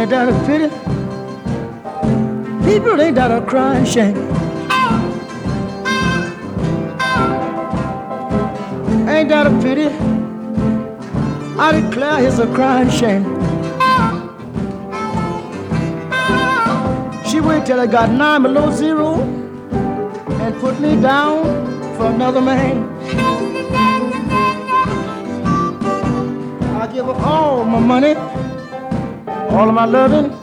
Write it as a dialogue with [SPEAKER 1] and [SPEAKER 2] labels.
[SPEAKER 1] Ain't that a pity? People, ain't that a crying shame? Ain't that a pity? I declare it's a crying shame. She waited till I got 9 below zero and put me down for another man. I give her all my money, all of my loving,